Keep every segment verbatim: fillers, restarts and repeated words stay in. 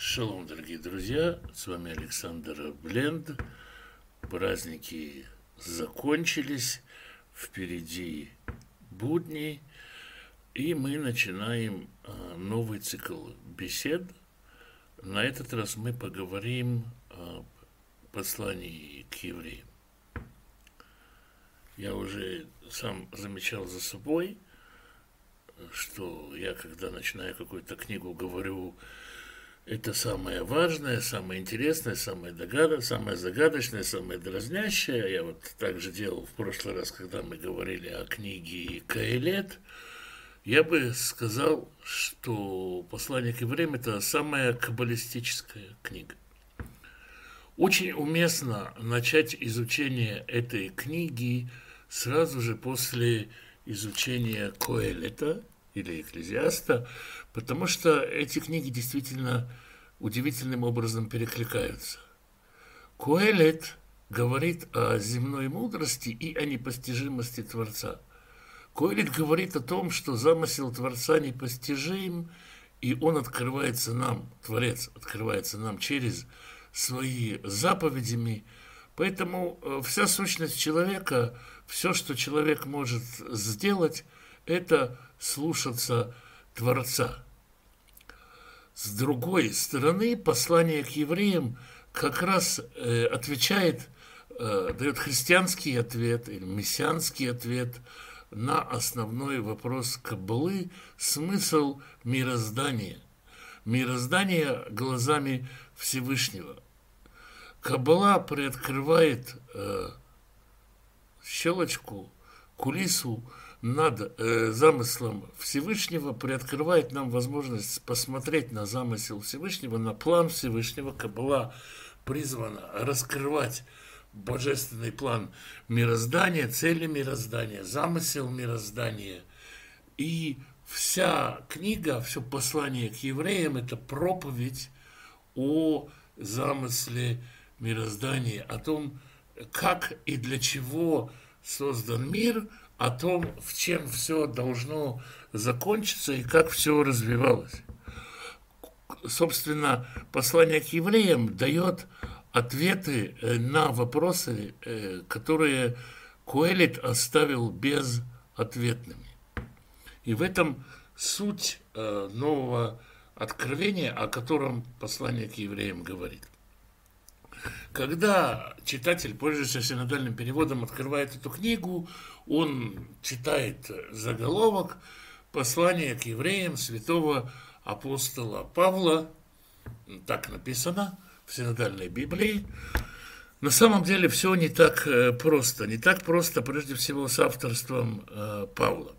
Шалом, дорогие друзья, с вами Александр Бленд. Праздники закончились, впереди будни, и мы начинаем а, новый цикл бесед. На этот раз мы поговорим о послании к евреям. Я уже сам замечал за собой, что я, когда начинаю какую-то книгу, говорю: это самое важное, самое интересное, самое, догад... самое загадочное, самое дразнящее. Я вот так же делал в прошлый раз, когда мы говорили о книге Коэлет. Я бы сказал, что послание к евреям – это самая каббалистическая книга. Очень уместно начать изучение этой книги сразу же после изучения Коэлета или Экклезиаста, потому что эти книги действительно удивительным образом перекликаются. Коэлет говорит о земной мудрости и о непостижимости Творца. Коэлет говорит о том, что замысел Творца непостижим, и он открывается нам, Творец открывается нам через свои заповедями. Поэтому вся сущность человека, все, что человек может сделать, это слушаться Творца. С другой стороны, послание к евреям как раз э, отвечает, э, дает христианский ответ или мессианский ответ на основной вопрос Каббалы, смысл мироздания. Мироздание глазами Всевышнего. Каббала приоткрывает э, щелочку, кулису над э, замыслом Всевышнего, приоткрывает нам возможность посмотреть на замысел Всевышнего, на план Всевышнего. Каббала призвана раскрывать божественный план мироздания, цели мироздания, замысел мироздания. И вся книга, все послание к евреям – это проповедь о замысле мироздания, о том, как и для чего создан мир, о том, в чем все должно закончиться и как все развивалось. Собственно, послание к евреям дает ответы на вопросы, которые Коэлет оставил безответными. И в этом суть нового откровения, о котором послание к евреям говорит. Когда читатель, пользуясь синодальным переводом, открывает эту книгу, он читает заголовок «Послание к евреям святого апостола Павла». Так написано в синодальной Библии. На самом деле все не так просто. Не так просто, прежде всего, с авторством Павла.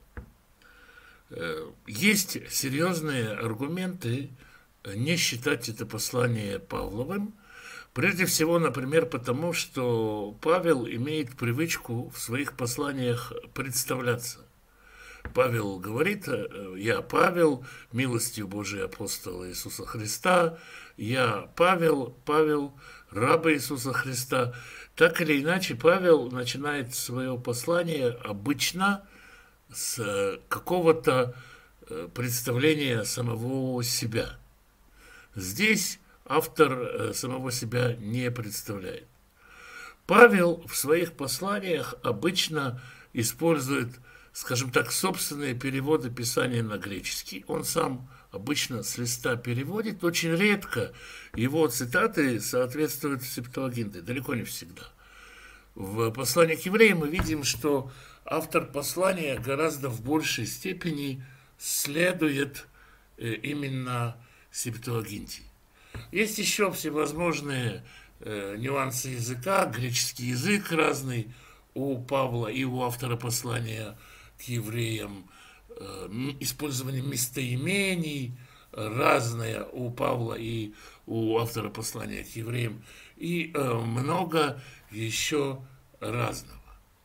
Есть серьезные аргументы не считать это послание Павловым. Прежде всего, например, потому что Павел имеет привычку в своих посланиях представляться. Павел говорит: «Я Павел, милостью Божией апостола Иисуса Христа, я Павел, Павел, раб Иисуса Христа». Так или иначе, Павел начинает свое послание обычно с какого-то представления самого себя. Здесь автор самого себя не представляет. Павел в своих посланиях обычно использует, скажем так, собственные переводы Писания на греческий. Он сам обычно с листа переводит. Очень редко его цитаты соответствуют Септуагинте, далеко не всегда. В послании к евреям мы видим, что автор послания гораздо в большей степени следует именно Септуагинте. Есть еще всевозможные э, нюансы языка, греческий язык разный у Павла и у автора послания к евреям, э, использование местоимений разное у Павла и у автора послания к евреям, и э, много еще разного.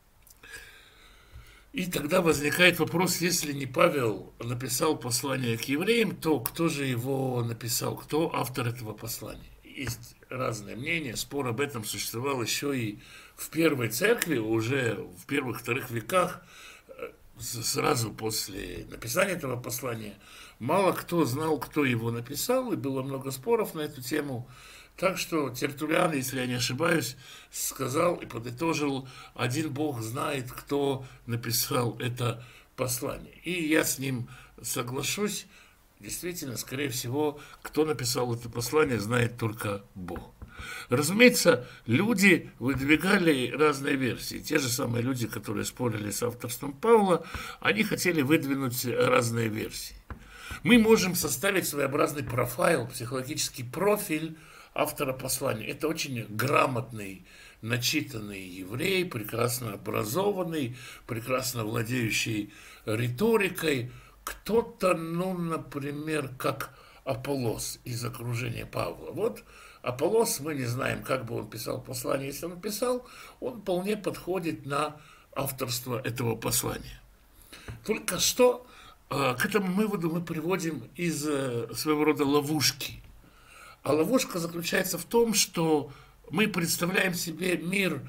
И тогда возникает вопрос: если не Павел написал послание к евреям, то кто же его написал, кто автор этого послания? Есть разные мнения, спор об этом существовал еще и в первой церкви, уже в первых-вторых веках, сразу после написания этого послания. Мало кто знал, кто его написал, и было много споров на эту тему. Так что Тертуллиан, если я не ошибаюсь, сказал и подытожил: один Бог знает, кто написал это послание. И я с ним соглашусь. Действительно, скорее всего, кто написал это послание, знает только Бог. Разумеется, люди выдвигали разные версии. Те же самые люди, которые спорили с авторством Павла, они хотели выдвинуть разные версии. Мы можем составить своеобразный профайл, психологический профиль автора послания. Это очень грамотный, начитанный еврей, прекрасно образованный, прекрасно владеющий риторикой. Кто-то, ну, например, как Аполлос из окружения Павла. Вот Аполлос, мы не знаем, как бы он писал послание. Если он писал, он вполне подходит на авторство этого послания. Только что к этому выводу мы приводим из своего рода ловушки. А ловушка заключается в том, что мы представляем себе мир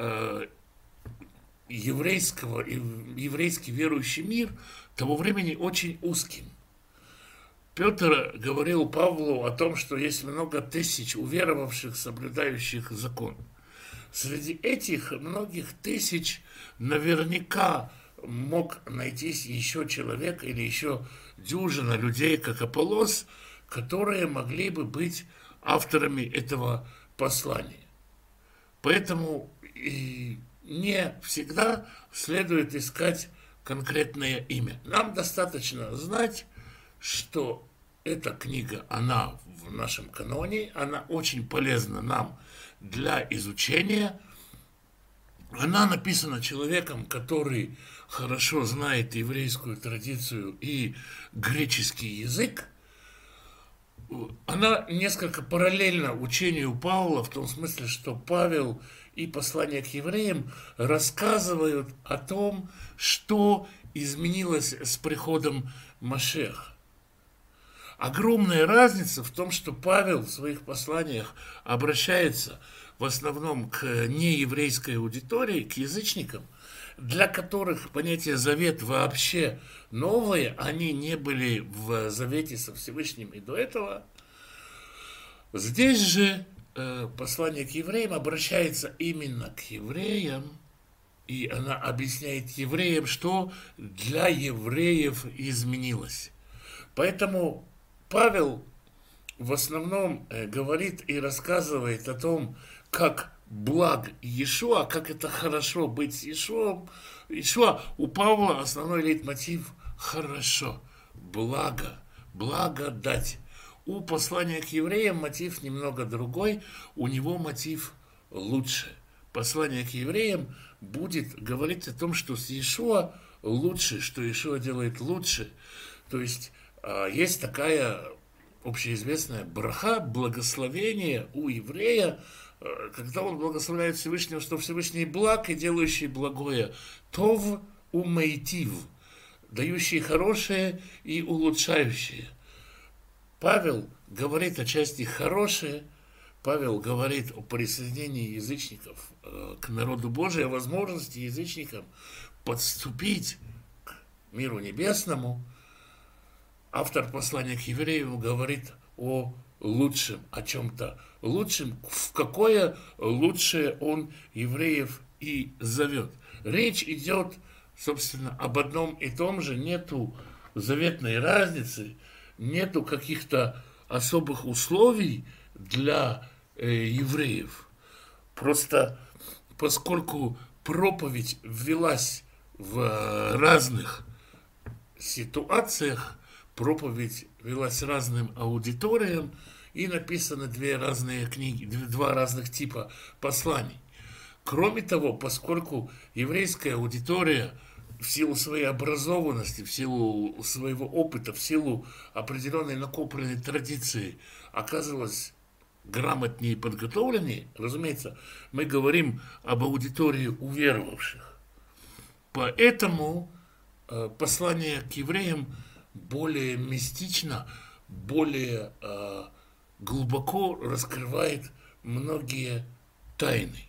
еврейского, еврейский верующий мир того времени очень узким. Петр говорил Павлу о том, что есть много тысяч уверовавших, соблюдающих закон. Среди этих многих тысяч наверняка мог найтись еще человек или еще дюжина людей, как Аполлос, которые могли бы быть авторами этого послания. Поэтому и не всегда следует искать конкретное имя. Нам достаточно знать, что эта книга, она в нашем каноне, она очень полезна нам для изучения. Она написана человеком, который хорошо знает еврейскую традицию и греческий язык. Она несколько параллельна учению Павла, в том смысле, что Павел и послание к евреям рассказывают о том, что изменилось с приходом Машеха. Огромная разница в том, что Павел в своих посланиях обращается в основном к нееврейской аудитории, к язычникам, для которых понятие «завет» вообще новое, они не были в завете со Всевышним и до этого. Здесь же э, послание к евреям обращается именно к евреям, и она объясняет евреям, что для евреев изменилось. Поэтому Павел в основном говорит и рассказывает о том, как благ Иешуа, как это хорошо быть с Иешуом. Иешуа, у Павла основной лейтмотив «хорошо», благо, благодать. У послания к евреям мотив немного другой, у него мотив лучше. Послание к евреям будет говорить о том, что с Иешуа лучше, что Иешуа делает лучше. То есть есть такая общеизвестная браха, благословение у еврея, когда он благословляет Всевышнего, что Всевышний благ и делающий благое, тов умейтив, дающий хорошее и улучшающее. Павел говорит о части хорошее, Павел говорит о присоединении язычников к народу Божию, о возможности язычникам подступить к миру небесному. Автор послания к евреям говорит о лучшем, о чем-то лучшем, в какое лучшее он евреев и зовет. Речь идет, собственно, об одном и том же, нету заветной разницы, нету каких-то особых условий для э, евреев. Просто поскольку проповедь ввелась в разных ситуациях, проповедь велась разным аудиториям, и написаны две разные книги, два разных типа посланий. Кроме того, поскольку еврейская аудитория в силу своей образованности, в силу своего опыта, в силу определенной накопленной традиции оказалась грамотнее и подготовленнее, разумеется, мы говорим об аудитории уверовавших. Поэтому э, послание к евреям более мистично, более э, глубоко раскрывает многие тайны.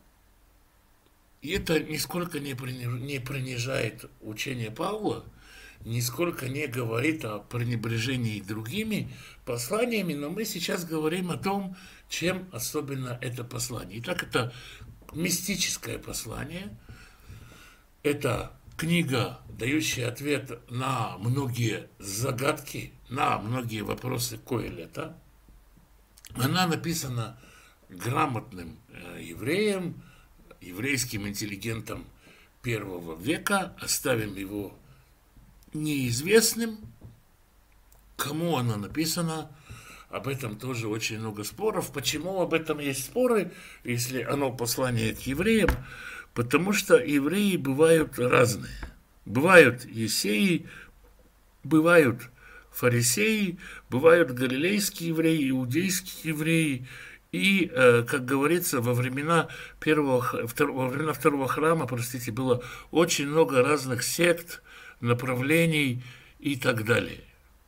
И это нисколько не принижает учение Павла, нисколько не говорит о пренебрежении другими посланиями, но мы сейчас говорим о том, чем особенно это послание. Итак, это мистическое послание, это книга, дающая ответ на многие загадки, на многие вопросы Коэлета. Она написана грамотным евреем, еврейским интеллигентом первого века. Оставим его неизвестным. Кому она написана, об этом тоже очень много споров. Почему об этом есть споры, если оно послание к евреям? Потому что евреи бывают разные. Бывают есеи, бывают фарисеи, бывают галилейские евреи, иудейские евреи. И, как говорится, во времена, первого, во времена второго храма, простите, было очень много разных сект, направлений и так далее.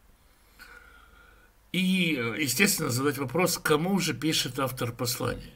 И, естественно, задать вопрос, кому же пишет автор послания.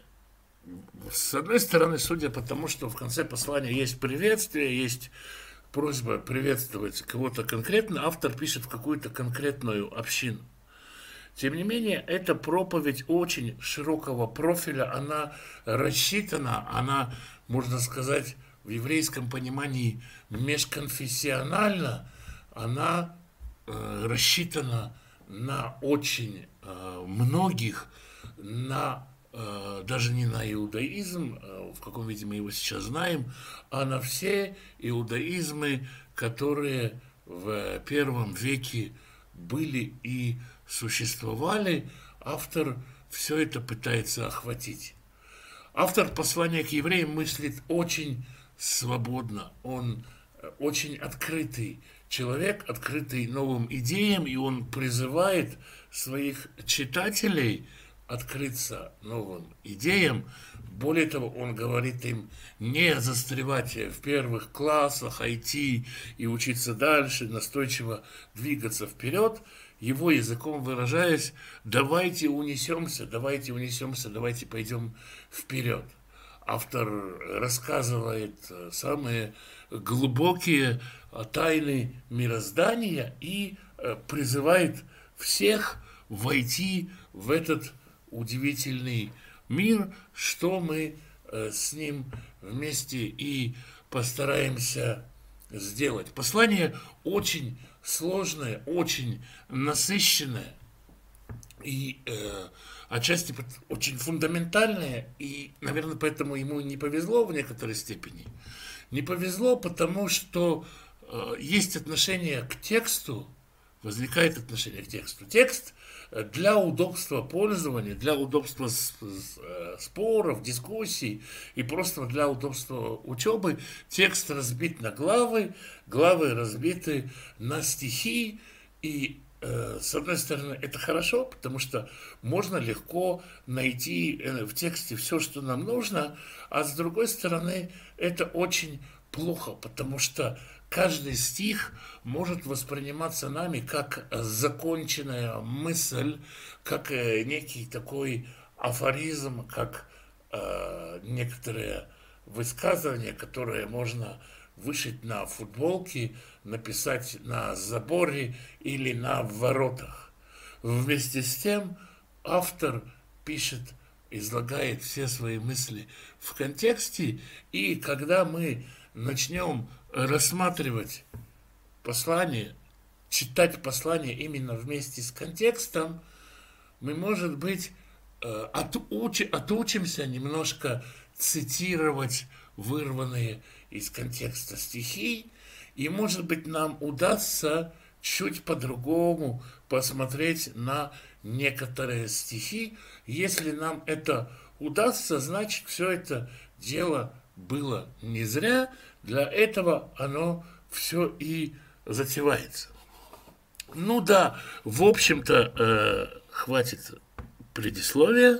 С одной стороны, судя по тому, что в конце послания есть приветствие, есть просьба приветствовать кого-то конкретно, автор пишет в какую-то конкретную общину. Тем не менее, эта проповедь очень широкого профиля, она рассчитана, она, можно сказать, в еврейском понимании межконфессионально, она э, рассчитана на очень э, многих, на э, даже не на иудаизм, э, в каком виде мы его сейчас знаем, а на все иудаизмы, которые в первом веке были и существовали. Автор все это пытается охватить. Автор послания к евреям мыслит очень свободно, он очень открытый человек, открытый новым идеям, и он призывает своих читателей открыться новым идеям. Более того, он говорит им не застревать в первых классах, а идти и учиться дальше, настойчиво двигаться вперед. Его языком выражаясь, давайте унесемся, давайте унесемся, давайте пойдем вперед. Автор рассказывает самые глубокие тайны мироздания и призывает всех войти в этот удивительный мир, что мы с ним вместе и постараемся сделать. Послание очень сложное, очень насыщенное и э, отчасти очень фундаментальное, и, наверное, поэтому ему не повезло в некоторой степени. Не повезло, потому что э, есть отношение к тексту, возникает отношение к тексту. Текст для удобства пользования, для удобства споров, дискуссий и просто для удобства учебы, текст разбит на главы, главы разбиты на стихи, и э, с одной стороны это хорошо, потому что можно легко найти в тексте все, что нам нужно, а с другой стороны это очень плохо, потому что каждый стих может восприниматься нами как законченная мысль, как некий такой афоризм, как э, некоторые высказывания, которые можно вышить на футболке, написать на заборе или на воротах. Вместе с тем автор пишет, излагает все свои мысли в контексте, и когда мы начнем рассматривать послание, читать послание именно вместе с контекстом, мы, может быть, отуч, отучимся немножко цитировать вырванные из контекста стихи, и, может быть, нам удастся чуть по-другому посмотреть на некоторые стихи. Если нам это удастся, значит, все это дело было не зря, для этого оно все и затевается. Ну да, в общем-то, э, хватит предисловия.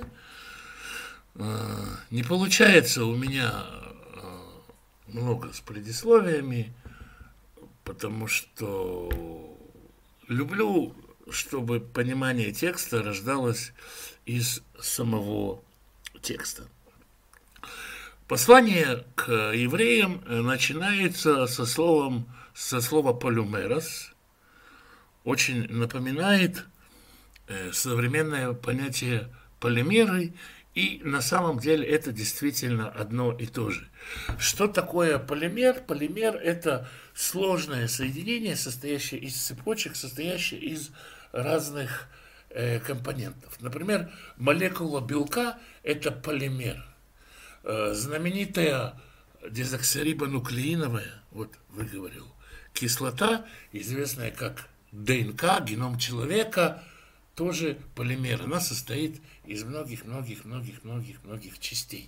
Э, не получается у меня э, много с предисловиями, потому что люблю, чтобы понимание текста рождалось из самого текста. Послание к евреям начинается со словом со слова полюмерос очень напоминает э, современное понятие полимеры, и на самом деле это действительно одно и то же. Что такое полимер? Полимер – это сложное соединение, состоящее из цепочек, состоящее из разных э, компонентов. Например, молекула белка – это полимер. Э, знаменитая дезоксирибонуклеиновая, вот выговорил, кислота, известная как ДНК, геном человека, тоже полимер. Она состоит из многих-многих-многих-многих-многих частей.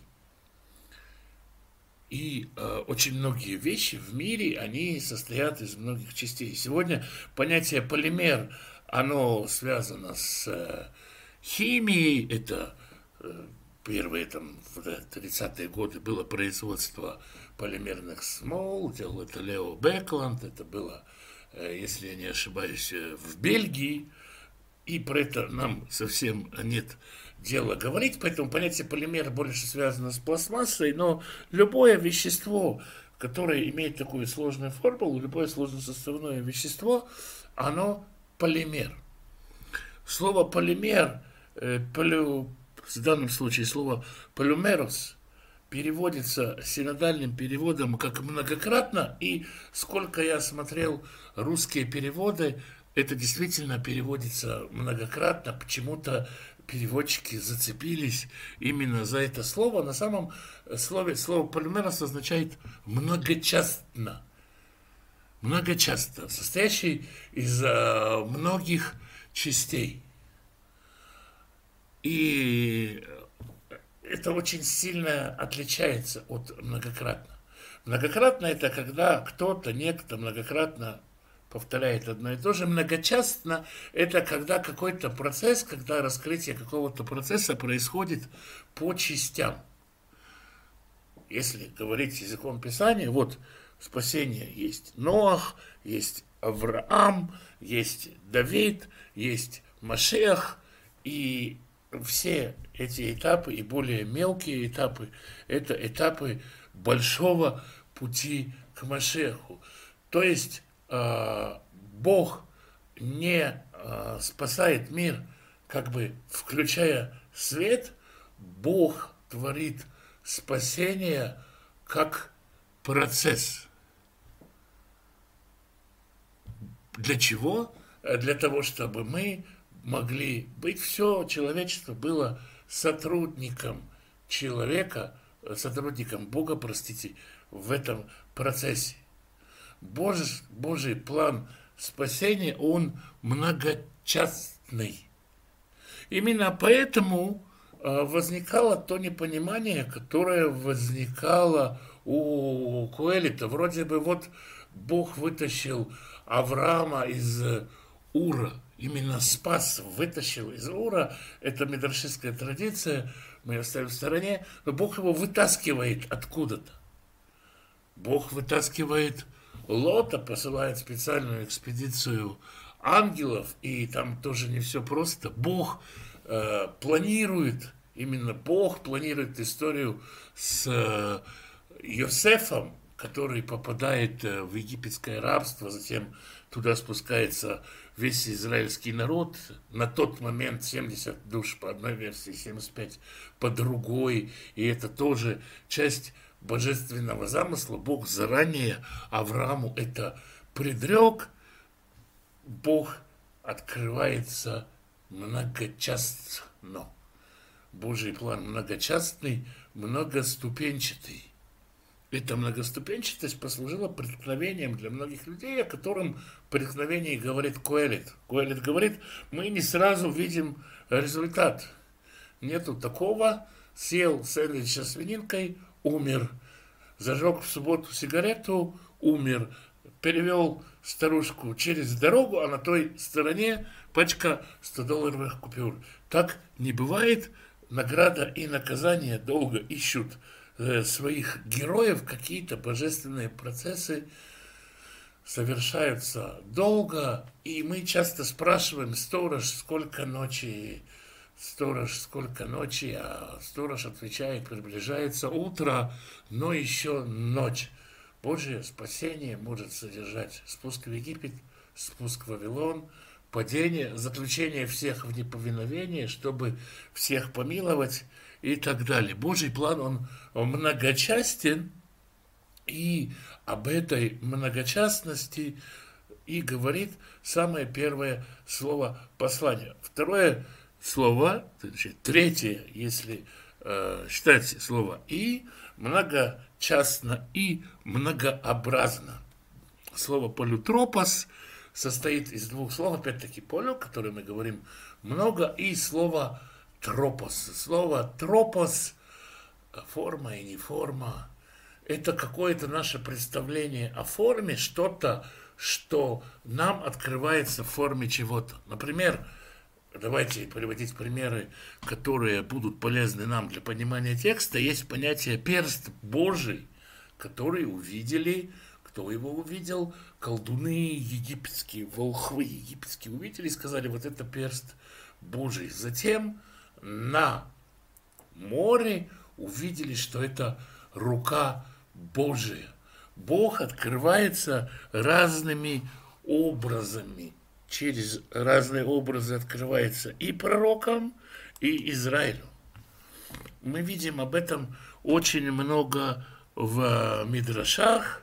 И э, очень многие вещи в мире, они состоят из многих частей. Сегодня понятие полимер, оно связано с э, химией. Это э, первые там, в тридцатые годы было производство полимерных смол, делал это Лео Бекланд, это было, э, если я не ошибаюсь, в Бельгии. И про это нам совсем нет дела говорить, поэтому понятие полимер больше связано с пластмассой, но любое вещество, которое имеет такую сложную формулу, любое сложносоставное вещество, оно полимер. Слово полимер, э, полю, в данном случае слово полюмерос, переводится синодальным переводом как многократно, и сколько я смотрел русские переводы, это действительно переводится многократно. Почему-то переводчики зацепились именно за это слово. На самом слове слово полимерос означает многочастно. Многочастно, состоящий из uh, многих частей. И это очень сильно отличается от многократно. Многократно это когда кто-то, некто многократно повторяет одно и то же. Многочастно это когда какой-то процесс, когда раскрытие какого-то процесса происходит по частям. Если говорить языком Писания, вот спасение есть Ноах, есть Авраам, есть Давид, есть Машиах, и все эти этапы и более мелкие этапы – это этапы большого пути к Машиаху. То есть Бог не спасает мир, как бы включая свет, Бог творит спасение как процесс. Для чего? Для того, чтобы мы могли быть, все человечество было сотрудником человека, сотрудником Бога, простите, в этом процессе. Божий, Божий план спасения, он многочастный. Именно поэтому возникало то непонимание, которое возникало у Коэлита. Вроде бы вот Бог вытащил Авраама из Ура, именно спас, вытащил из Ура. Это мидрашистская традиция, мы ее оставим в стороне, но Бог его вытаскивает откуда-то. Бог вытаскивает Лота, посылает специальную экспедицию ангелов, и там тоже не все просто. Бог э, планирует, именно Бог планирует историю с э, Йосефом, который попадает э, в египетское рабство, затем туда спускается весь израильский народ, на тот момент семьдесят душ по одной версии, семьдесят пять по другой, и это тоже часть божественного замысла. Бог заранее Аврааму это предрек. Бог открывается многочастно. Божий план многочастный, многоступенчатый. Эта многоступенчатость послужила преткновением для многих людей, о котором преткновении говорит Коэлит. Коэлит говорит, мы не сразу видим результат. Нету такого, съел сэндвич со свининкой, умер. Зажег в субботу сигарету, умер. Перевел старушку через дорогу, а на той стороне пачка сто-долларовых купюр. Так не бывает. Награда и наказание долго ищут э, своих героев. Какие-то божественные процессы совершаются долго. И мы часто спрашиваем: сторож, сколько ночи? Сторож, сколько ночи? А сторож отвечает: приближается утро, но еще ночь. Божье спасение может содержать спуск в Египет, спуск в Вавилон, падение, заключение всех в неповиновение, чтобы всех помиловать и так далее. Божий план, он, он многочастен, и об этой многочастности и говорит самое первое слово послания. Второе слово, значит, третье, если э, считать слово «и», многочастно и многообразно. Слово «полютропос» состоит из двух слов, опять-таки «полю», которое мы говорим много, и слово «тропос». Слово «тропос» – форма и не форма. Это какое-то наше представление о форме, что-то, что нам открывается в форме чего-то. Например, давайте приводить примеры, которые будут полезны нам для понимания текста. Есть понятие «перст Божий», который увидели, кто его увидел? Колдуны египетские, волхвы египетские увидели и сказали, вот это перст Божий. Затем на море увидели, что это рука Божия. Бог открывается разными образами. Через разные образы открывается и пророкам, и Израилю. Мы видим об этом очень много в Мидрашах.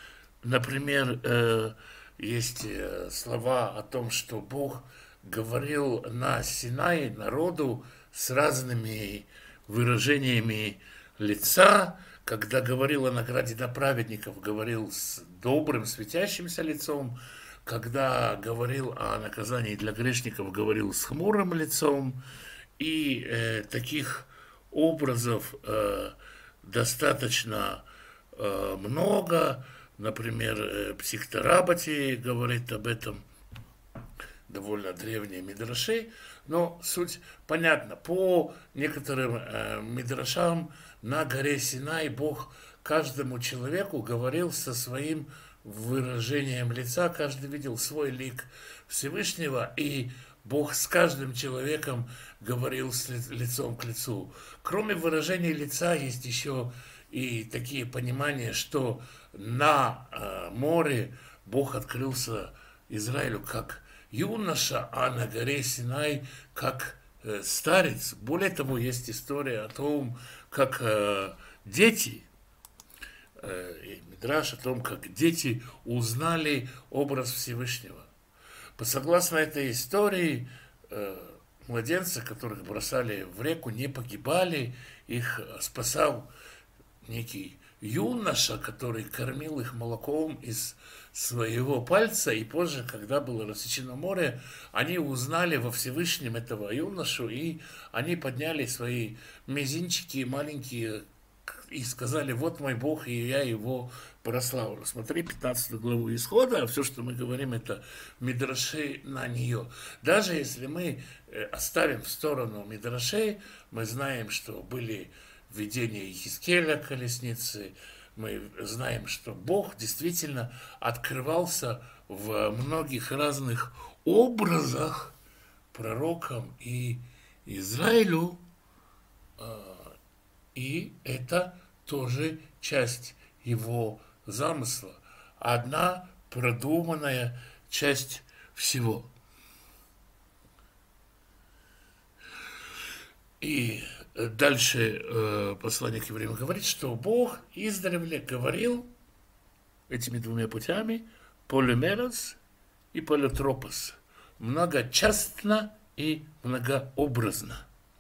Например, есть слова о том, что Бог говорил на Синае народу с разными выражениями лица. Когда говорил о награде для праведников, говорил с добрым, светящимся лицом. Когда говорил о наказании для грешников, говорил с хмурым лицом. И э, таких образов э, достаточно э, много. Например, э, Психторабати говорит об этом, довольно древние мидраши. Но суть понятна. По некоторым э, мидрашам на горе Синай Бог каждому человеку говорил со своим выражением лица, каждый видел свой лик Всевышнего, и Бог с каждым человеком говорил с лицом к лицу. Кроме выражения лица есть еще и такие понимания, что на э, море Бог открылся Израилю как юноша, а на горе Синай как э, старец. Более того, есть история о том, как э, дети, э, и Мидраш о том, как дети узнали образ Всевышнего. Согласно этой истории, э, младенцы, которых бросали в реку, не погибали, их спасал некий юноша, который кормил их молоком из своего пальца, и позже, когда было рассечено море, они узнали во Всевышнем этого юношу, и они подняли свои мизинчики маленькие и сказали, вот мой Бог, и я его прославлю. Смотри пятнадцатую главу Исхода, а все, что мы говорим, это мидраши на нее. Даже если мы оставим в сторону мидрашей, мы знаем, что были видения Ихискеля колесницы, мы знаем, что Бог действительно открывался в многих разных образах пророкам и Израилю, и это тоже часть его замысла, одна продуманная часть всего. И дальше э, послание к евреям говорит, что Бог издревле говорил этими двумя путями, полимерос и полютропос, многочастно и многообразно.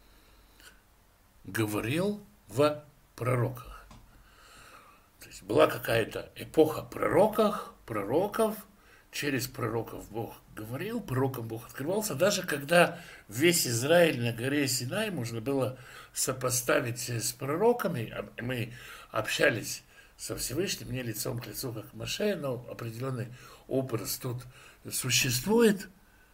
Говорил в пророках. То есть была какая-то эпоха пророков, пророков, через пророков Бог говорил, пророкам Бог открывался. Даже когда весь Израиль на горе Синай можно было сопоставить с пророками, мы общались со Всевышним, не лицом к лицу, как Моше, но определенный образ тут существует.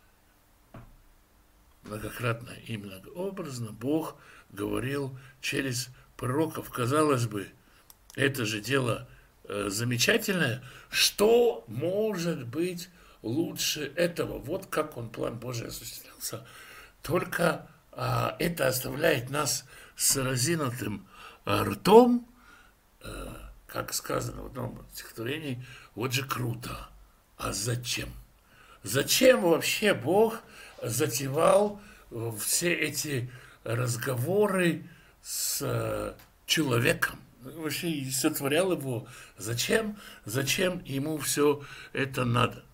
Многократно и многообразно Бог говорил через пророков. Казалось бы, это же дело э, замечательное. Что может быть лучше этого? Вот как он, план Божий, осуществлялся. Только э, это оставляет нас с разинутым э, ртом, э, как сказано в одном стихотворении, вот же круто. А зачем? Зачем вообще Бог затевал все эти разговоры с человеком? Вообще и сотворял его. Зачем? Зачем ему все это надо?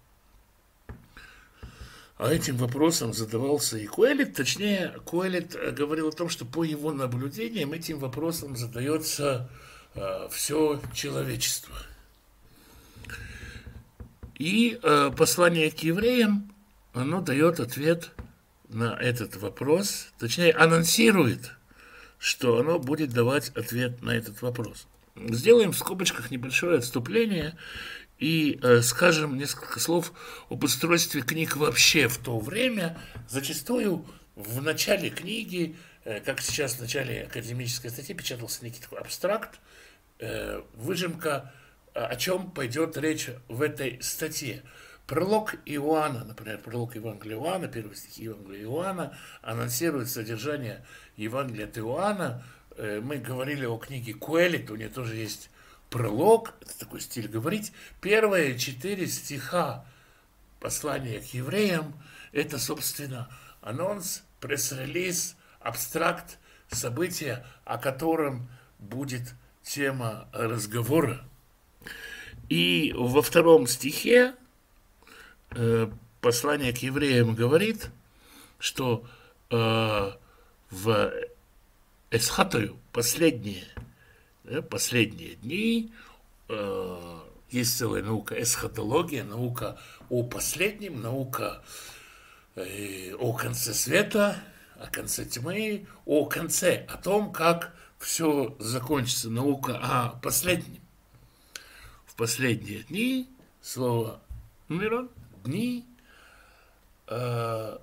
А этим вопросом задавался и Коэлит. Точнее, Коэлит говорил о том, что по его наблюдениям этим вопросом задается э, все человечество. И э, послание к евреям, оно дает ответ на этот вопрос, точнее, анонсирует, что оно будет давать ответ на этот вопрос. Сделаем в скобочках небольшое отступление и э, скажем несколько слов об устройстве книг вообще в то время. Зачастую в начале книги, э, как сейчас в начале академической статьи, печатался некий такой абстракт, э, выжимка, о чем пойдет речь в этой статье. Пролог Иоанна, например, пролог Евангелия Иоанна, первый стих Евангелия Иоанна, анонсирует содержание Евангелия от Иоанна. Э, мы говорили о книге Коэлит, у нее тоже есть пролог, это такой стиль говорить. Первые четыре стиха послания к евреям – это, собственно, анонс, пресс-релиз, абстракт, события, о котором будет тема разговора. И во втором стихе э, послание к евреям говорит, что э, в Эсхатою последние Последние дни э, есть целая наука эсхатология, наука о последнем, наука э, о конце света, о конце тьмы, о конце, о том, как все закончится, наука о последнем. В последние дни, слово «мирон», дни, э,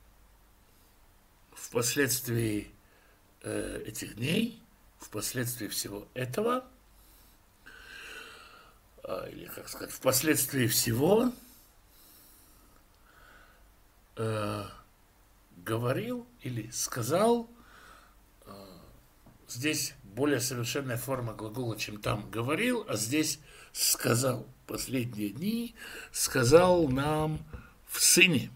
впоследствии э, этих дней, впоследствии всего этого, или, как сказать, впоследствии всего э, говорил или сказал, э, здесь более совершенная форма глагола, чем там говорил, а здесь сказал. Последние дни сказал нам в Сыне.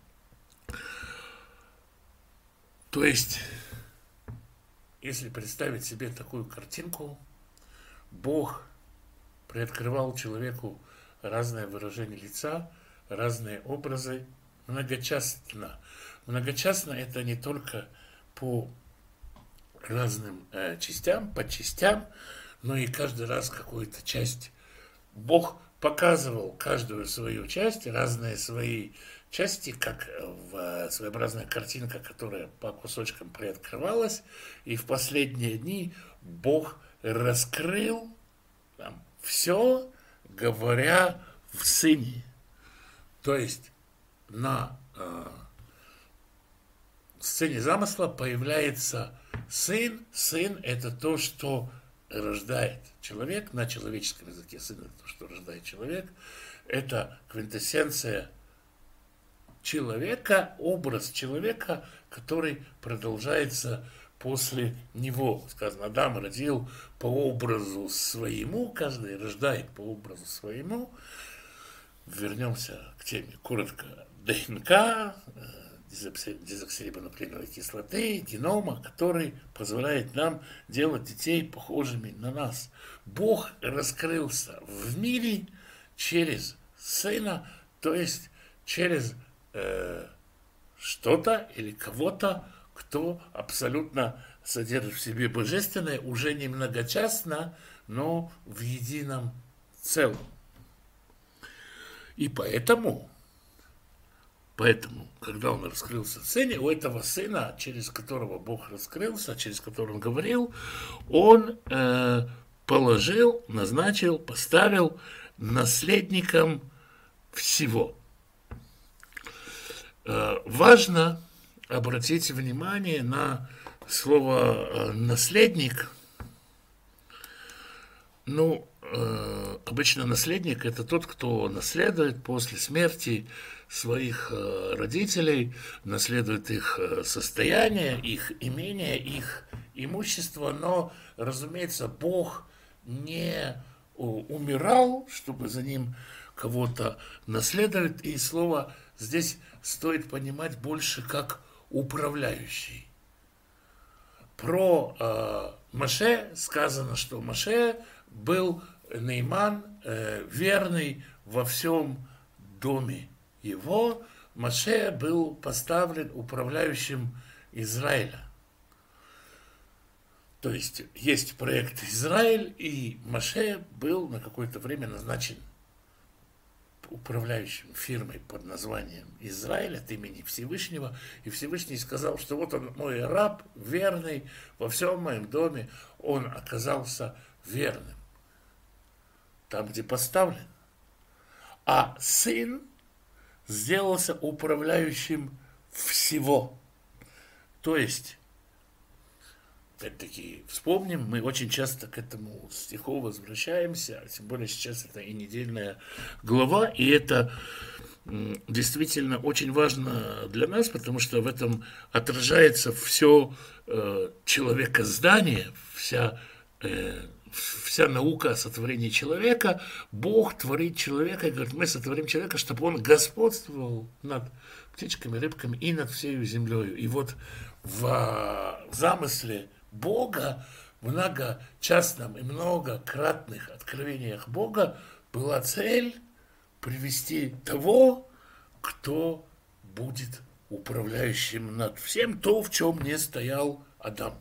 То есть, если представить себе такую картинку, Бог приоткрывал человеку разные выражения лица, разные образы, многочастно. Многочастно это не только по разным э, частям, по частям, но и каждый раз какую-то часть. Бог показывал каждую свою часть, разные свои части, как в своеобразная картинка, которая по кусочкам приоткрывалась, и в последние дни Бог раскрыл там все, говоря в Сыне. То есть на э, сцене замысла появляется Сын. Сын – это то, что рождает человек, на человеческом языке сын – это то, что рождает человек. Это квинтэссенция человека, образ человека, который продолжается после него. Сказано, Адам родил по образу своему, каждый рождает по образу своему. Вернемся к теме коротко. ДНК, дезоксирибонуклеиновой кислоты, генома, который позволяет нам делать детей похожими на нас. Бог раскрылся в мире через Сына, то есть через э, что-то или кого-то, кто абсолютно содержит в себе божественное, уже не многочастно, но в едином целом. И поэтому, поэтому, когда он раскрылся в Сыне, у этого Сына, через которого Бог раскрылся, через которого он говорил, он э, положил, назначил, поставил наследником всего. Э, важно обратить внимание на слово «наследник». Ну, э, обычно наследник – это тот, кто наследует после смерти своих э, родителей, наследует их э, состояние, их имение, их имущество. Но, разумеется, Бог не умирал, чтобы за ним кого-то наследовать. И слово здесь стоит понимать больше как управляющий. Про э, Моше сказано, что Моше был Нейман, э, верный во всем доме его. Моше был поставлен управляющим Израиля. То есть есть проект Израиль, и Моше был на какое-то время назначен управляющим фирмой под названием Израиль от имени Всевышнего. И Всевышний сказал, что вот он мой раб, верный во всем моем доме. Он оказался верным там, где поставлен. А сын сделался управляющим всего. То есть, опять-таки, вспомним, мы очень часто к этому стиху возвращаемся, тем более сейчас это и недельная глава, и это действительно очень важно для нас, потому что в этом отражается все э, человекоздание, вся, э, вся наука о сотворении человека. Бог творит человека и говорит, мы сотворим человека, чтобы он господствовал над птичками, рыбками и над всей землей. И вот в замысле Бога, в многочастном и многократных откровениях Бога была цель привести того, кто будет управляющим над всем, то, в чем не стоял Адам.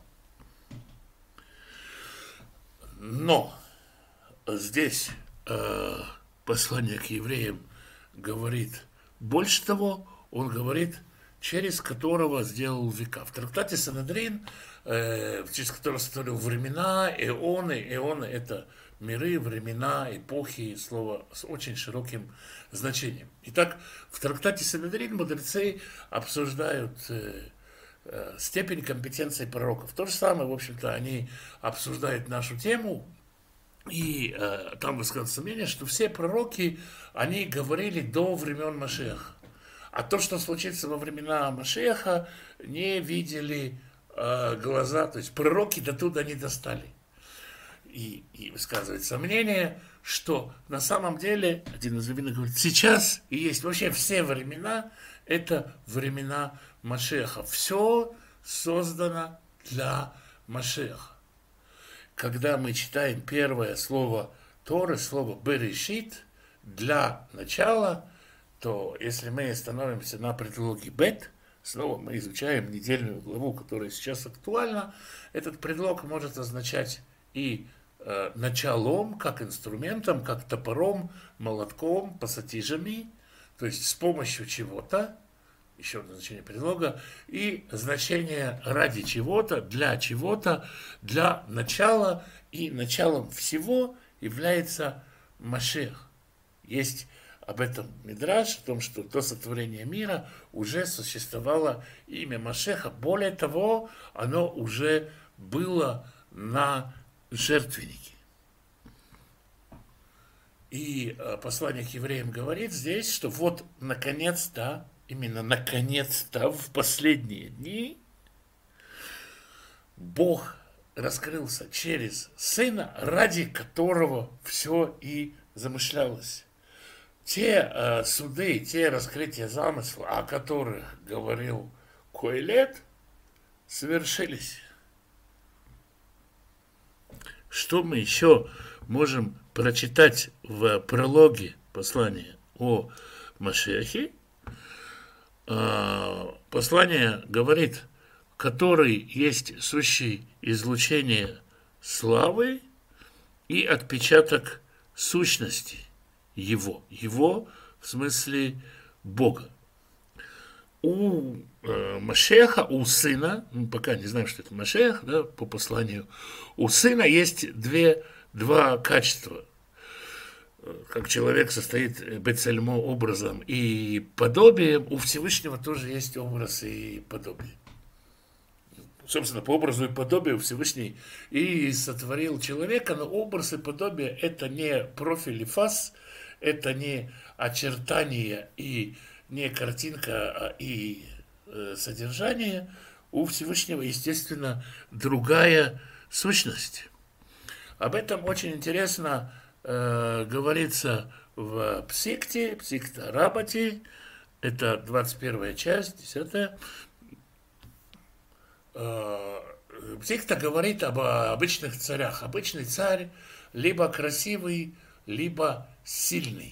Но здесь э, послание к евреям говорит больше того, он говорит, через которого сделал века. В трактате Санедрин, э, через которого сотворил времена, эоны, эоны это миры, времена, эпохи, слово с очень широким значением. Итак, в трактате Санедрин мудрецы обсуждают э, э, степень компетенции пророков. То же самое, в общем-то, они обсуждают нашу тему, и э, там высказывается мнение, что все пророки, они говорили до времен Машиаха. А то, что случится во времена Машиаха, не видели э, глаза, то есть пророки до туда не достали. И, и высказывается мнение, что на самом деле, один из раввинов говорит, сейчас и есть вообще все времена, это времена Машиаха. Все создано для Машиаха. Когда мы читаем первое слово Торы, слово Берешит, для начала, то если мы становимся на предлоге бет, снова мы изучаем недельную главу, которая сейчас актуальна, этот предлог может означать и э, началом, как инструментом, как топором, молотком, пассатижами, то есть с помощью чего-то, еще одно значение предлога, и значение ради чего-то, для чего-то, для начала, и началом всего является Машиах. Есть об этом Мидраш, о том, что до сотворения мира уже существовало имя Машеха. Более того, оно уже было на жертвеннике. И послание к евреям говорит здесь, что вот наконец-то, именно наконец-то в последние дни Бог раскрылся через Сына, ради которого все и замышлялось. Те э, суды, те раскрытия замысла, о которых говорил Коэлет, совершились. Что мы еще можем прочитать в прологе послания о Машиахе? Э, послание говорит, который есть сущий излучение славы и отпечаток сущности Его. Его в смысле Бога. У э, Машеха, у сына, мы пока не знаем, что это Машех, да, по посланию, у сына есть две, два качества. Как человек состоит бецельмо образом и подобием, у Всевышнего тоже есть образ и подобие. Собственно, по образу и подобию Всевышний и сотворил человека, но образ и подобие – это не профиль и фас, это не очертание и не картинка, а и э, содержание. У Всевышнего, естественно, другая сущность. Об этом очень интересно э, говорится в Псикте, Псикта Рабати, это двадцать первая часть, десятая. Э, Псикта говорит об обычных царях. Обычный царь либо красивый, либо сильный.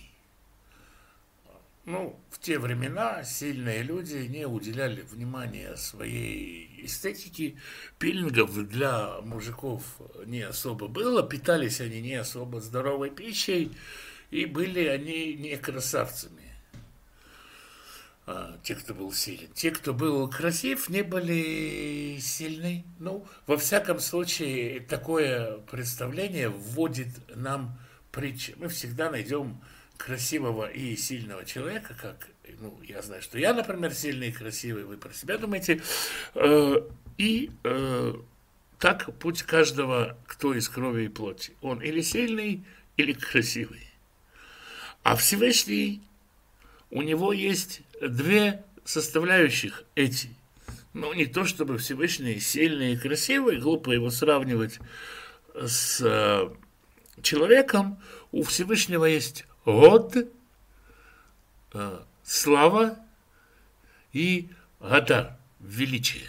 Ну, в те времена сильные люди не уделяли внимания своей эстетике. Пилингов для мужиков не особо было, питались они не особо здоровой пищей, и были они не красавцами, а, те, кто был силен. Те, кто был красив, не были сильны. Ну, во всяком случае, такое представление вводит нам притчи. Мы всегда найдем красивого и сильного человека, как, ну, я знаю, что я, например, сильный и красивый, вы про себя думаете, и так путь каждого, кто из крови и плоти. Он или сильный, или красивый. А Всевышний, у него есть две составляющих эти. Ну, не то чтобы Всевышний сильный и красивый, глупо его сравнивать с человеком. У Всевышнего есть год, слава и гадар, величие.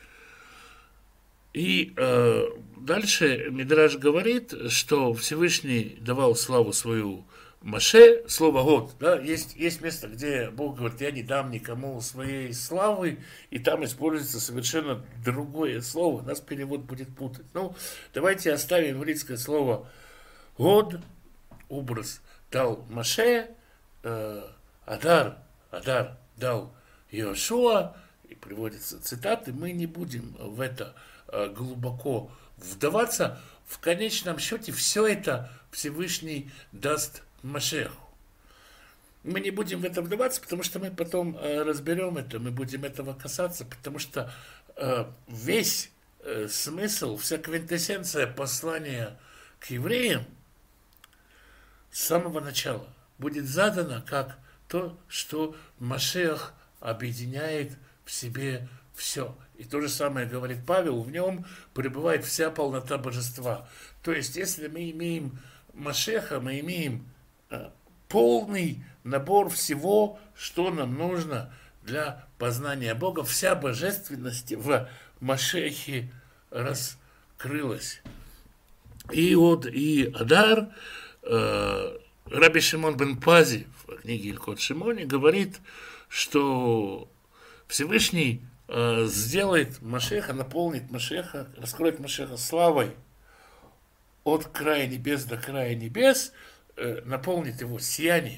И э, дальше Мидраш говорит, что Всевышний давал славу свою Моше, слово год, да, есть, есть место, где Бог говорит, я не дам никому своей славы, и там используется совершенно другое слово, нас перевод будет путать. Ну, давайте оставим еврейское слово год, образ дал Моше, э, Адар, Адар дал Иошуа, и приводятся цитаты, мы не будем в это э, глубоко вдаваться. В конечном счете все это Всевышний даст Машеху. Мы не будем в это вдаваться, потому что мы потом э, разберем это, мы будем этого касаться, потому что э, весь э, смысл, вся квинтэссенция послания к евреям с самого начала будет задано как то, что Машех объединяет в себе все. И то же самое говорит Павел, в нем пребывает вся полнота божества. То есть, если мы имеем Машеха, мы имеем э, полный набор всего, что нам нужно для познания Бога. Вся божественность в Машехе раскрылась. И вот и Адар, э, Раби Шимон бен Пази в книге Илькот Шимони говорит, что Всевышний э, сделает Машеха, наполнит Машеха, раскроет Машеха славой от края небес до края небес, э, наполнит его сиянием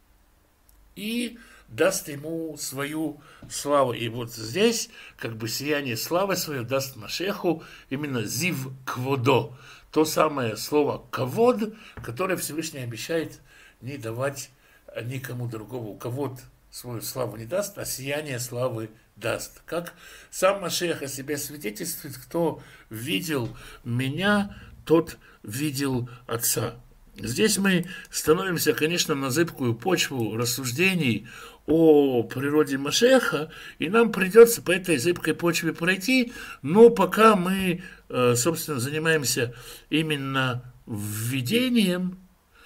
и даст ему свою славу. И вот здесь, как бы сияние славы свое даст Машеху именно зив кводо, то самое слово кавод, которое Всевышний обещает не давать никому другому. Кавод свою славу не даст, а сияние славы даст. Как сам Машех о себе свидетельствует, кто видел меня, тот видел Отца. Здесь мы становимся, конечно, на зыбкую почву рассуждений о природе Машеха, и нам придется по этой зыбкой почве пройти, но пока мы, собственно, занимаемся именно введением,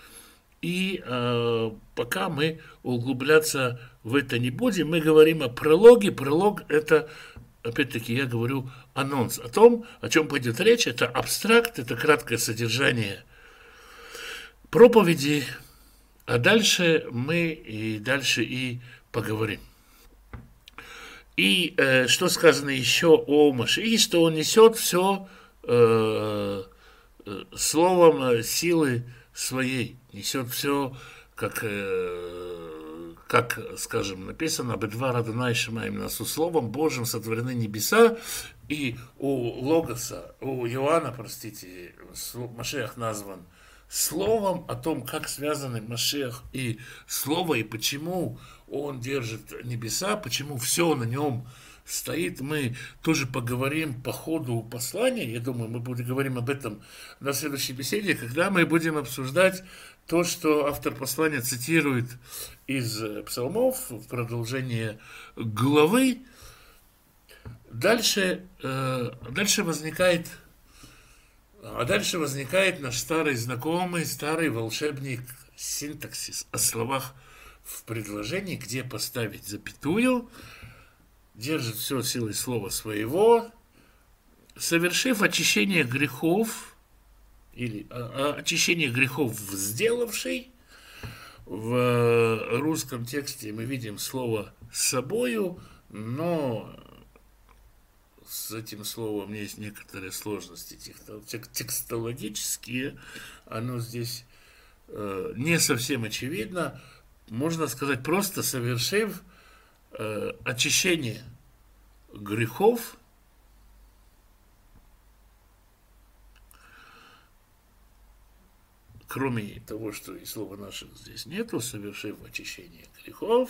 и э, пока мы углубляться в это не будем, мы говорим о прологе. Пролог – это, опять-таки, я говорю, анонс о том, о чем пойдет речь. Это абстракт, это краткое содержание проповеди, а дальше мы и дальше и поговорим. И э, что сказано еще о Машехе, что он несет все э, э, словом силы своей, несет все, как, э, как скажем, написано, «Бедвар Адонай Шемаим Насу», словом Божьим сотворены небеса, и у Логоса, у Иоанна, простите, Машех назван словом о том, как связаны Машех и Слово, и почему он держит небеса, почему все на нем стоит. Мы тоже поговорим по ходу послания. Я думаю, мы будем говорим об этом на следующей беседе, когда мы будем обсуждать то, что автор послания цитирует из псалмов в продолжение главы. Дальше, дальше возникает А дальше возникает наш старый знакомый, старый волшебник синтаксис о словах в предложении, где поставить запятую, держит все силой слова своего, совершив очищение грехов, или а, очищение грехов сделавший. В русском тексте мы видим слово «с собою», но с этим словом есть некоторые сложности текстологические. Оно здесь э, не совсем очевидно. Можно сказать, просто совершив э, очищение грехов, кроме того, что и слова нашего здесь нету, совершив очищение грехов,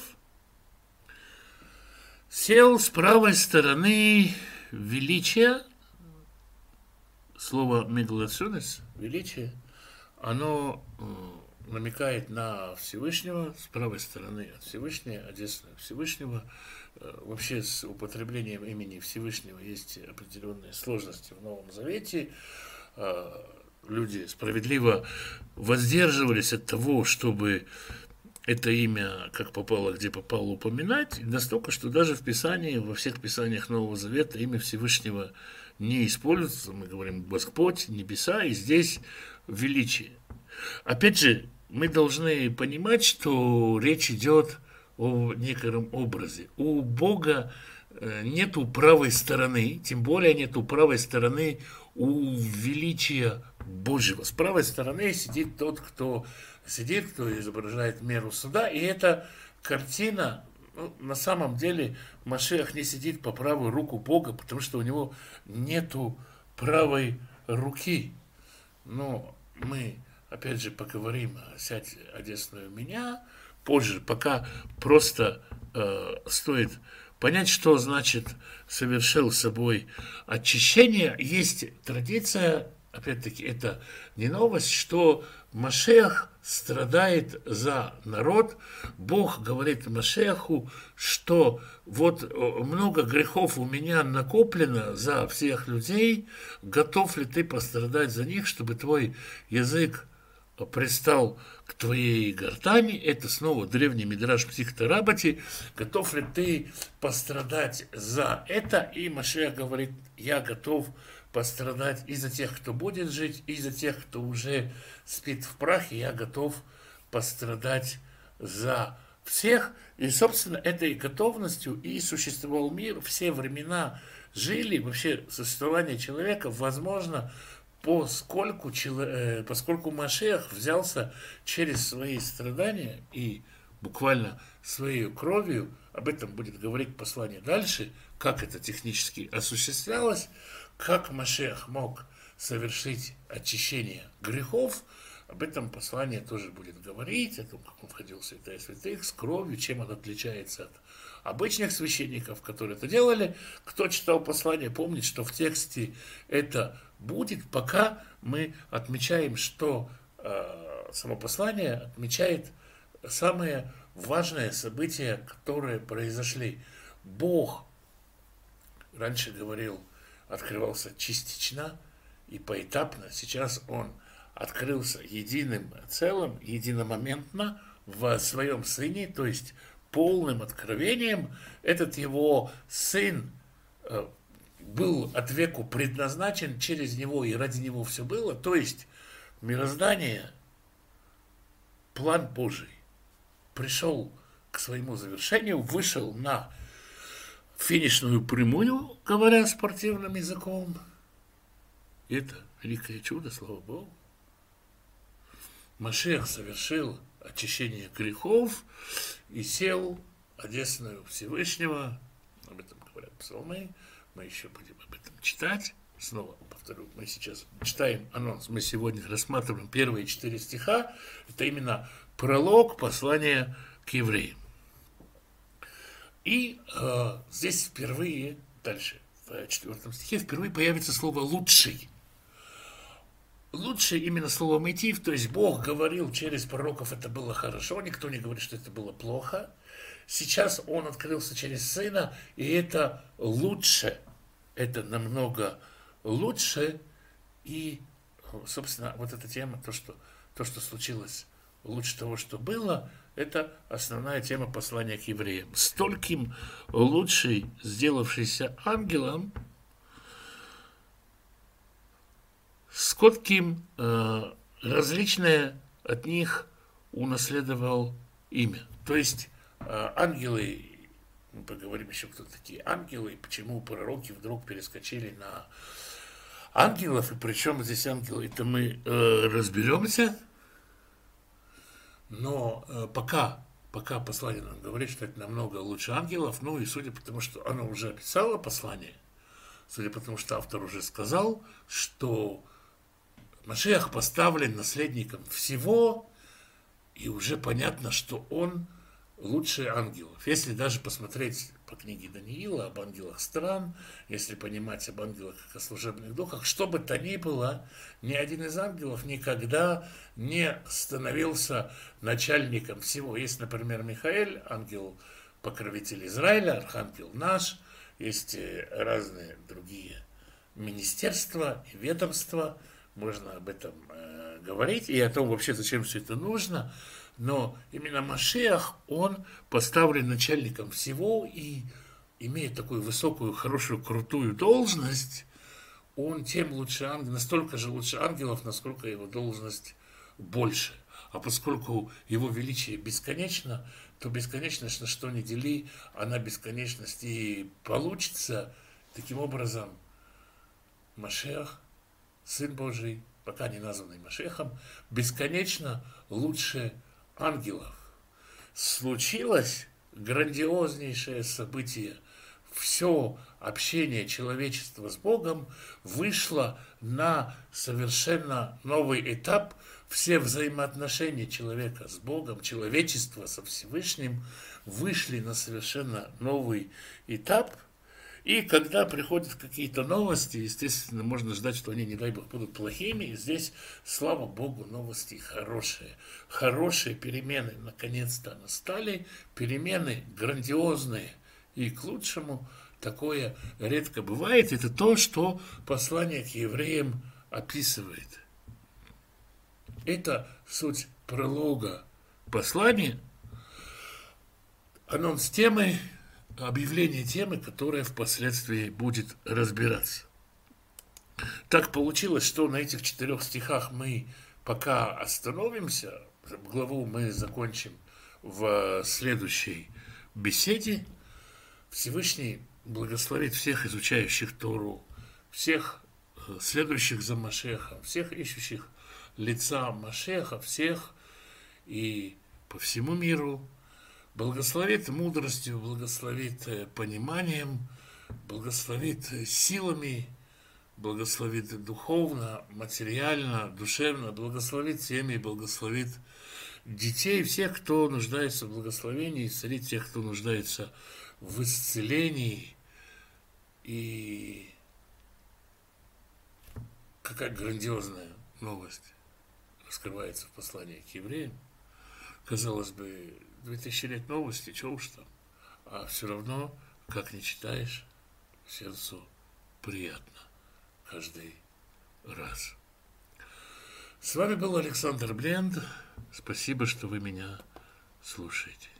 сел с правой стороны величия. Слово «мегалоционес», величие, оно э, намекает на Всевышнего, с правой стороны от Всевышнего, одесную Всевышнего. Э, вообще с употреблением имени Всевышнего есть определенные сложности в Новом Завете. Э, люди справедливо воздерживались от того, чтобы это имя, как попало, где попало, упоминать, настолько, что даже в Писании, во всех Писаниях Нового Завета имя Всевышнего не используется. Мы говорим «Господь», «Небеса», и здесь «Величие». Опять же, мы должны понимать, что речь идет о некотором образе. У Бога нету правой стороны, тем более нету правой стороны у величия Божьего. С правой стороны сидит тот, кто сидит, кто изображает меру суда, и эта картина, ну, на самом деле Машиах не сидит по правую руку Бога, потому что у него нету правой руки. Но мы, опять же, поговорим о «Сядь одесную меня» позже, пока просто э, стоит понять, что значит «совершил собой очищение». Есть традиция, опять-таки, это не новость, что Машиах страдает за народ. Бог говорит Машиаху, что вот много грехов у меня накоплено за всех людей, готов ли ты пострадать за них, чтобы твой язык пристал к твоей гортани. Это снова древний мидраш Психотарабати. Готов ли ты пострадать за это? И Машиах говорит, я готов пострадать и за тех, кто будет жить, и за тех, кто уже спит в прахе. Я готов пострадать за всех. И, собственно, этой готовностью и существовал мир. Все времена жили. Вообще, существование человека возможно, поскольку, поскольку Машиах взялся через свои страдания и буквально своей кровью, об этом будет говорить послание дальше, как это технически осуществлялось, как Машиах мог совершить очищение грехов, об этом послание тоже будет говорить, о том, как он входил в святая святых, с кровью, чем он отличается от обычных священников, которые это делали. Кто читал послание, помнит, что в тексте это будет, пока мы отмечаем, что э, само послание отмечает самые важные события, которые произошли. Бог, раньше говорил, открывался частично и поэтапно, сейчас он открылся единым целым, единомоментно в своем Сыне, то есть полным откровением. Этот его Сын э, был от веку предназначен, через него и ради него все было, то есть мироздание, план Божий пришел к своему завершению, вышел на финишную прямую, говоря спортивным языком. Это великое чудо, слава Богу. Машиах совершил очищение грехов и сел одесную Всевышнего. Об этом говорят псалмы. Мы еще будем об этом читать. Снова повторю, мы сейчас читаем анонс. Мы сегодня рассматриваем первые четыре стиха. Это именно пролог послания к евреям. И э, здесь впервые, дальше, в четвертом стихе, впервые появится слово «лучший». Лучше именно слово «мотив», то есть Бог говорил через пророков, это было хорошо, никто не говорит, что это было плохо. Сейчас Он открылся через Сына, и это лучше, это намного лучше, и собственно, вот эта тема, то, что, то, что случилось лучше того, что было, это основная тема послания к евреям. Стольким лучший, сделавшийся ангелом, скольким э, различное от них унаследовал имя. То есть э, ангелы, мы поговорим еще, кто такие ангелы, и почему пророки вдруг перескочили на ангелов, и причем здесь ангелы, это мы э, разберемся. Но э, пока, пока послание нам говорит, что это намного лучше ангелов, ну и судя по тому, что оно уже описало послание, судя по тому, что автор уже сказал, что Машиах поставлен наследником всего, и уже понятно, что он лучше ангелов. Если даже посмотреть по книге Даниила об ангелах стран, если понимать об ангелах как о служебных духах, что бы то ни было, ни один из ангелов никогда не становился начальником всего. Есть, например, Михаэль, ангел-покровитель Израиля, архангел наш, есть разные другие министерства и ведомства, можно об этом э, говорить, и о том вообще, зачем все это нужно. Но именно Машиах, он поставлен начальником всего и имеет такую высокую, хорошую, крутую должность, он тем лучше ангел, настолько же лучше ангелов, насколько его должность больше. А поскольку его величие бесконечно, то бесконечность, на что ни дели, она бесконечность и получится. Таким образом, Машиах, Сын Божий, пока не названный Машиахом, бесконечно лучше ангелов. Случилось грандиознейшее событие. Все общение человечества с Богом вышло на совершенно новый этап. Все взаимоотношения человека с Богом, человечества со Всевышним вышли на совершенно новый этап. И когда приходят какие-то новости, естественно, можно ждать, что они, не дай бог, будут плохими. И здесь, слава Богу, новости хорошие. Хорошие перемены наконец-то настали. Перемены грандиозные и к лучшему. Такое редко бывает. Это то, что послание к евреям описывает. Это суть пролога послания. Анонс темы. Объявление темы, которая впоследствии будет разбираться. Так получилось, что на этих четырех стихах мы пока остановимся. Главу мы закончим в следующей беседе. Всевышний благословит всех изучающих Тору, всех следующих за Машехом, всех ищущих лица Машеха, всех и по всему миру. Благословит мудростью, благословит пониманием, благословит силами, благословит духовно, материально, душевно, благословит семьи, благословит детей, всех, кто нуждается в благословении, исцелит тех, кто нуждается в исцелении. И какая грандиозная новость раскрывается в послании к евреям. Казалось бы, две тысячи лет новости, чего уж там. А все равно, как не читаешь, сердцу приятно каждый раз. С вами был Александр Бленд. Спасибо, что вы меня слушаете.